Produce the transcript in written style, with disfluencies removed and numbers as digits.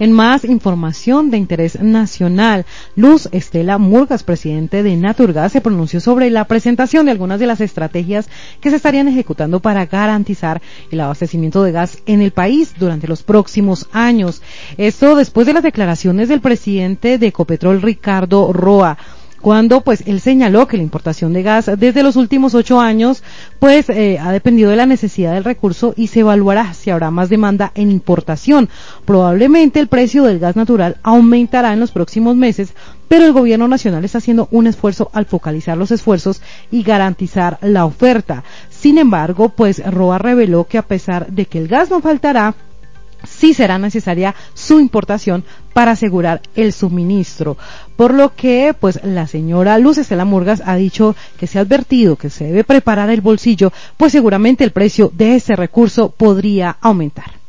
En más información de interés nacional, Luz Estela Murgas, presidente de Naturgas, se pronunció sobre la presentación de algunas de las estrategias que se estarían ejecutando para garantizar el abastecimiento de gas en el país durante los próximos años. Esto después de las declaraciones del presidente de Ecopetrol, Ricardo Roa, cuando pues él señaló que la importación de gas desde los últimos 8 años pues ha dependido de la necesidad del recurso y se evaluará si habrá más demanda en importación. Probablemente el precio del gas natural aumentará en los próximos meses, pero el gobierno nacional está haciendo un esfuerzo al focalizar los esfuerzos y garantizar la oferta. Sin embargo, pues Roa reveló que a pesar de que el gas no faltará, sí será necesaria su importación para asegurar el suministro, por lo que pues la señora Luz Estela Murgas ha dicho que se ha advertido que se debe preparar el bolsillo, pues seguramente el precio de este recurso podría aumentar.